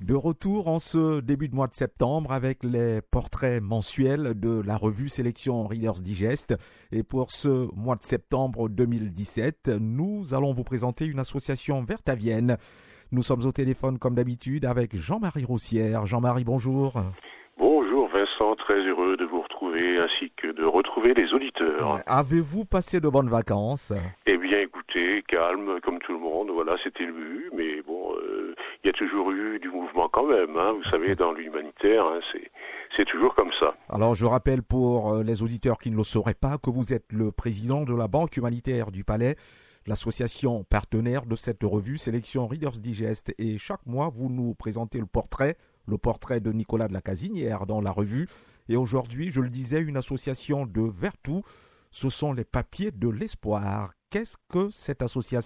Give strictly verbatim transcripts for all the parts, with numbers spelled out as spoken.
De retour en ce début de mois de septembre avec les portraits mensuels de la revue Sélection Reader's Digest. Et pour ce mois de septembre deux mille dix-sept, nous allons vous présenter une association verte à Vienne. Nous sommes au téléphone comme d'habitude avec Jean-Marie Roussière. Jean-Marie, bonjour. Bonjour Vincent, très heureux de vous retrouver ainsi que de retrouver les auditeurs. Avez-vous passé de bonnes vacances ? Eh bien écoutez, calme comme tout le monde, voilà, c'était le but, mais bon, euh, il y a toujours eu du mouvement quand même, hein, vous savez, dans l'humanitaire, hein, c'est, c'est toujours comme ça. Alors je rappelle pour les auditeurs qui ne le sauraient pas que vous êtes le président de la Banque humanitaire du Palais, l'association partenaire de cette revue Sélection Reader's Digest. Et chaque mois, vous nous présentez le portrait, le portrait de Nicolas de la Casinière dans la revue. Et aujourd'hui, je le disais, une association de Vertou, ce sont les papiers de l'espoir. Qu'est-ce que cette association ?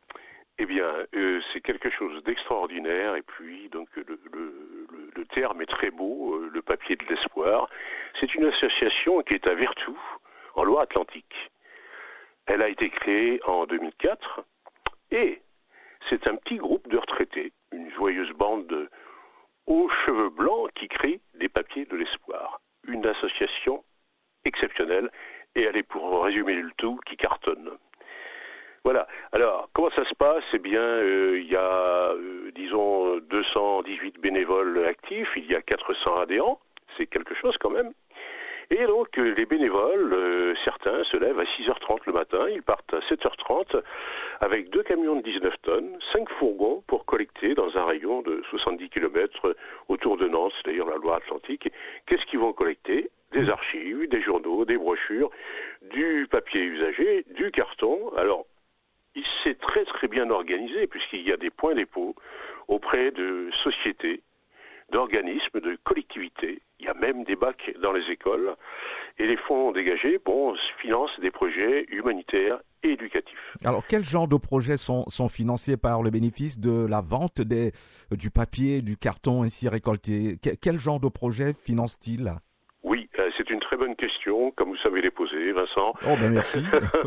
Eh bien, euh, c'est quelque chose d'extraordinaire. Et puis, donc, le, le, le, le terme est très beau, euh, le papier de l'espoir. C'est une association qui est à Vertou, en Loire-Atlantique. Elle a été créée en deux mille quatre et c'est un petit groupe de retraités, une joyeuse bande de hauts cheveux blancs qui crée des papiers de l'espoir. Une association exceptionnelle et elle est, pour résumer le tout, qui cartonne. Voilà. Alors, comment ça se passe ? Eh bien, euh, il y a, euh, disons, deux cent dix-huit bénévoles actifs, il y a quatre cents adhérents, c'est quelque chose quand même. Et donc, euh, les bénévoles, euh, certains se lèvent à six heures trente le matin, ils partent à sept heures trente avec deux camions de dix-neuf tonnes, cinq fourgons pour collecter dans un rayon de soixante-dix kilomètres autour de Nantes, c'est-à-dire la Loire-Atlantique. Qu'est-ce qu'ils vont collecter ? Des archives, des journaux, des brochures, du papier usagé, du carton. Alors, c'est très très bien organisé puisqu'il y a des points dépôt auprès de sociétés, d'organismes, de collectivités. Il y a même des bacs dans les écoles. Et les fonds dégagés, bon, financent des projets humanitaires et éducatifs. Alors, quel genre de projets sont, sont financés par le bénéfice de la vente des, du papier, du carton ainsi récolté ? Quel, quel genre de projets finance-t-il ? Oui, c'est une très bonne question, comme vous savez les poser, Vincent. Oh ben merci.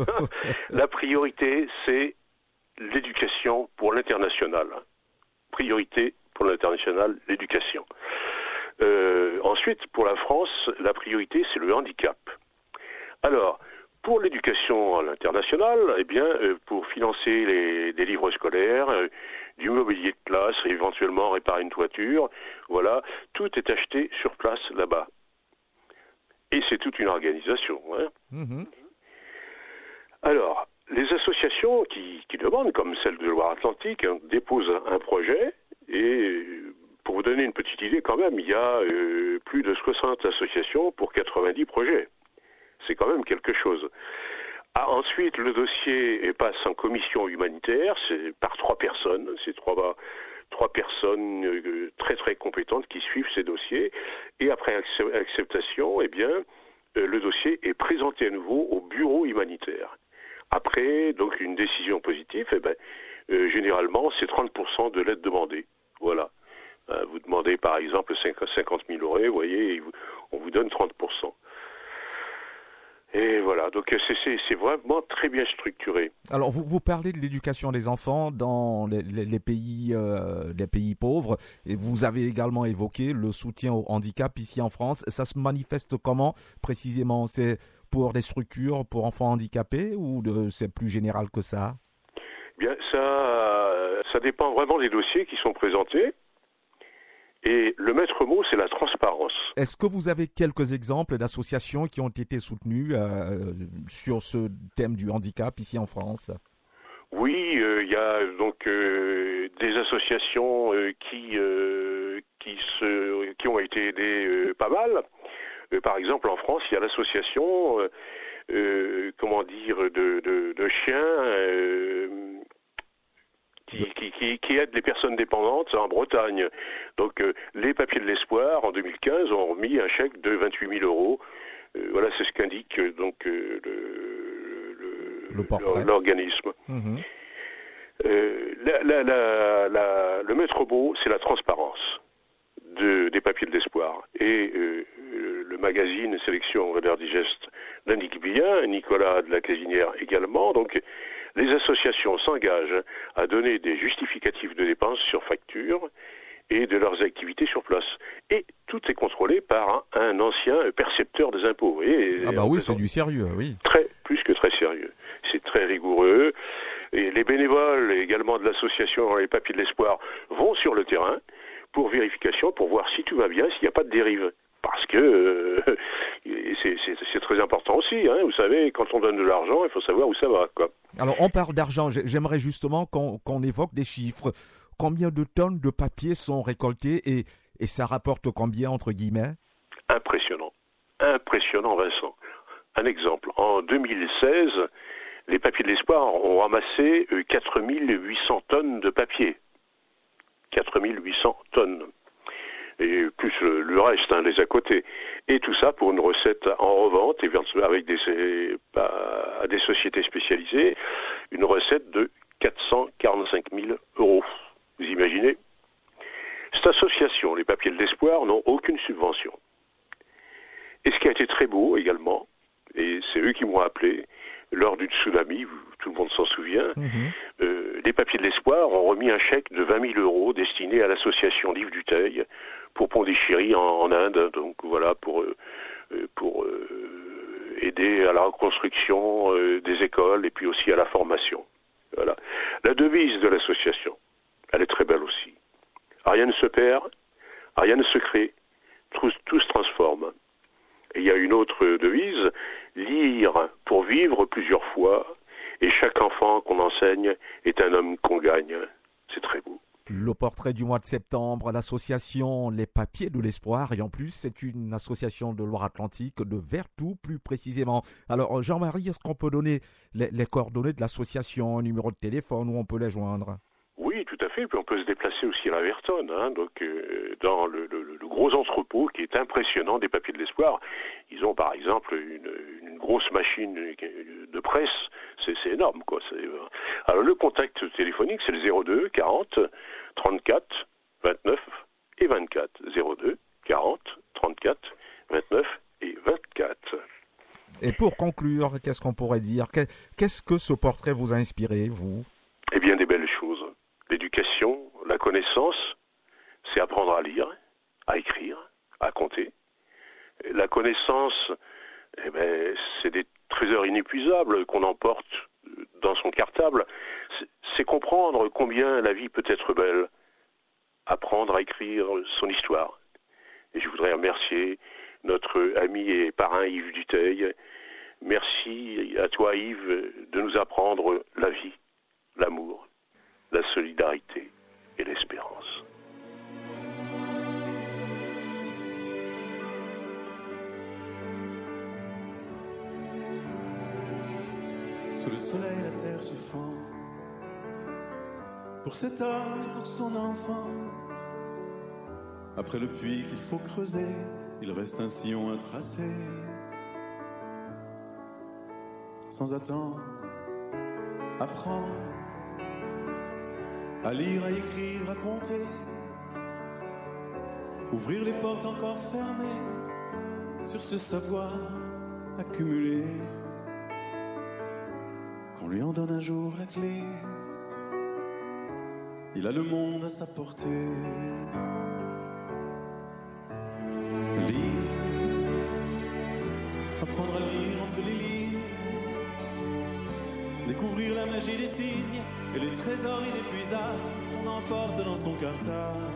La priorité, c'est l'éducation pour l'international. Priorité pour l'international, l'éducation. Euh, ensuite, pour la France, la priorité, c'est le handicap. Alors, pour l'éducation à l'international, eh bien, euh, pour financer les, des livres scolaires, euh, du mobilier de classe, éventuellement réparer une toiture, voilà, tout est acheté sur place là-bas. Et c'est toute une organisation. Hein. Mmh. Alors, les associations qui, qui demandent, comme celle de Loire-Atlantique, hein, déposent un, un projet. Et pour vous donner une petite idée, quand même, il y a euh, plus de soixante associations pour quatre-vingt-dix projets. C'est quand même quelque chose. Ah, ensuite, le dossier passe en commission humanitaire, c'est par trois personnes. C'est trois, trois personnes euh, très très compétentes qui suivent ces dossiers. Et après acceptation, eh bien, euh, le dossier est présenté à nouveau au bureau humanitaire. Après, donc, une décision positive, eh ben, euh, généralement, c'est trente pour cent de l'aide demandée. Voilà. Euh, vous demandez, par exemple, cinquante mille euros, vous voyez, on vous donne trente pour cent. Et voilà, donc c'est, c'est, c'est vraiment très bien structuré. Alors, vous, vous parlez de l'éducation des enfants dans les, les, les, pays, euh, les pays pauvres, et vous avez également évoqué le soutien au handicap ici en France. Ça se manifeste comment précisément ? C'est pour des structures pour enfants handicapés ou de, c'est plus général que ça ? Bien, ça, ça dépend vraiment des dossiers qui sont présentés. Et le maître mot, c'est la transparence. Est-ce que vous avez quelques exemples d'associations qui ont été soutenues euh, sur ce thème du handicap ici en France ? Oui, il euh, y a donc euh, des associations euh, qui, euh, qui, se, qui ont été aidées euh, pas mal. Euh, par exemple, en France, il y a l'association, euh, euh, comment dire, de, de, de chiens... Euh, Qui, qui, qui, qui aide les personnes dépendantes en Bretagne. Donc euh, les papiers de l'espoir en deux mille quinze ont remis un chèque de vingt-huit mille euros. Euh, voilà, c'est ce qu'indique euh, donc euh, le, le, le l'organisme. Mmh. Euh, la, la, la, la, le maître mot, c'est la transparence de, des papiers de l'espoir. Et euh, le magazine Sélection Reader's Digest l'indique bien, Nicolas de la Casinière également. Donc les associations s'engagent à donner des justificatifs de dépenses sur facture et de leurs activités sur place. Et tout est contrôlé par un, un ancien percepteur des impôts. Et, ah bah oui, c'est du sérieux, oui. Très, plus que très sérieux. C'est très rigoureux. Et les bénévoles également de l'association Les Papiers de l'Espoir vont sur le terrain pour vérification, pour voir si tout va bien, s'il n'y a pas de dérive. Parce que euh, c'est, c'est, c'est très important aussi, hein. Vous savez, quand on donne de l'argent, il faut savoir où ça va, quoi. Alors, on parle d'argent. J'aimerais justement qu'on, qu'on évoque des chiffres. Combien de tonnes de papier sont récoltées et, et ça rapporte combien, entre guillemets? Impressionnant. Impressionnant, Vincent. Un exemple. En deux mille seize, les Papiers de l'Espoir ont ramassé quatre mille huit cents tonnes de papier. quatre mille huit cents tonnes. Et plus le, le reste, hein, les à côté. Et tout ça pour une recette en revente, avec des, à des sociétés spécialisées, une recette de quatre cent quarante-cinq mille euros. Vous imaginez? Cette association, les Papiers de l'Espoir, n'ont aucune subvention. Et ce qui a été très beau également, et c'est eux qui m'ont appelé, lors du tsunami, tout le monde s'en souvient, mmh. euh, les Papiers de l'Espoir ont remis un chèque de vingt mille euros destiné à l'association d'Yves Dutheil pour Pondichéry en, en Inde, donc voilà, pour, euh, pour euh, aider à la reconstruction euh, des écoles et puis aussi à la formation. Voilà. La devise de l'association, elle est très belle aussi. Rien ne se perd, rien ne se crée, tout, tout se transforme. Et il y a une autre devise, lire pour vivre plusieurs fois, et chaque enfant qu'on enseigne est un homme qu'on gagne. C'est très beau. Le portrait du mois de septembre, l'association Les Papiers de l'Espoir, et en plus c'est une association de Loire-Atlantique, de Vertou plus précisément. Alors Jean-Marie, est-ce qu'on peut donner les, les coordonnées de l'association, un numéro de téléphone où on peut les joindre? Oui, tout à fait. Puis on peut se déplacer aussi à la Vertonne, hein, donc euh, dans le, le, le gros entrepôt qui est impressionnant des Papiers de l'Espoir. Ils ont par exemple une, une grosse machine de presse, c'est, c'est énorme, quoi. C'est... Alors le contact téléphonique, c'est le zéro deux quarante trente-quatre vingt-neuf et vingt-quatre. zéro deux quarante trente-quatre vingt-neuf et vingt-quatre. Et pour conclure, qu'est-ce qu'on pourrait dire? Qu'est-ce que ce portrait vous a inspiré, vous? Eh bien, des belles choses. L'éducation, la connaissance, c'est apprendre à lire, à écrire, à compter. La connaissance, eh ben, c'est des trésors inépuisables qu'on emporte dans son cartable. C'est, c'est comprendre combien la vie peut être belle. Apprendre à écrire son histoire. Et je voudrais remercier notre ami et parrain Yves Dutheil. Merci à toi Yves de nous apprendre la vie, l'amour, la solidarité et l'espérance. Sous le soleil, la terre se fend. Pour cet homme et pour son enfant. Après le puits qu'il faut creuser, il reste un sillon à tracer. Sans attendre, apprendre à lire, à écrire, à compter. Ouvrir les portes encore fermées sur ce savoir accumulé. Qu'on lui en donne un jour la clé. Il a le monde à sa portée. Lire, apprendre à lire entre les lignes. Découvrir la magie des signes et les trésors inépuisables qu'on emporte dans son cartable.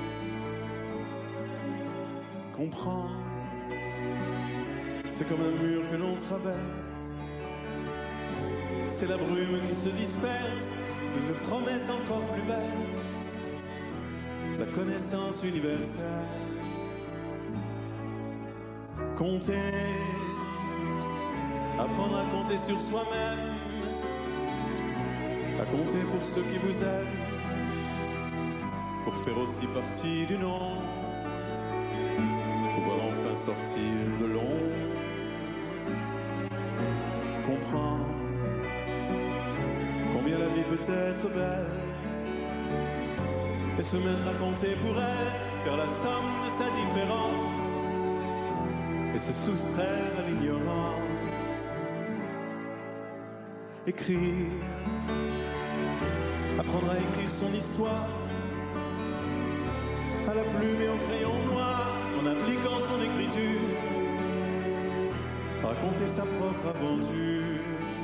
Comprendre, c'est comme un mur que l'on traverse. C'est la brume qui se disperse d'une promesse encore plus belle. La connaissance universelle. Compter, apprendre à compter sur soi-même. À compter pour ceux qui vous aiment, pour faire aussi partie du nombre, pouvoir enfin sortir de l'ombre, comprendre combien la vie peut être belle, et se mettre à compter pour elle, faire la somme de sa différence, et se soustraire à l'ignorance. Écrire, apprendre à écrire son histoire, à la plume et au crayon noir, en appliquant son écriture, raconter sa propre aventure.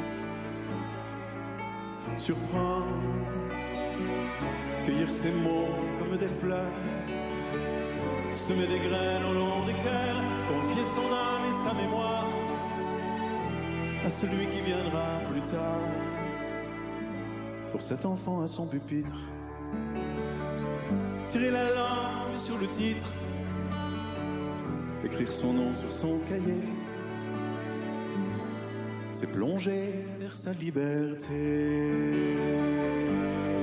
Surprendre, cueillir ses mots comme des fleurs, semer des graines au long des cœurs, confier son âme et sa mémoire à celui qui viendra plus tard. Pour cet enfant à son pupitre, tirer la langue sur le titre, écrire son nom sur son cahier, c'est plonger vers sa liberté.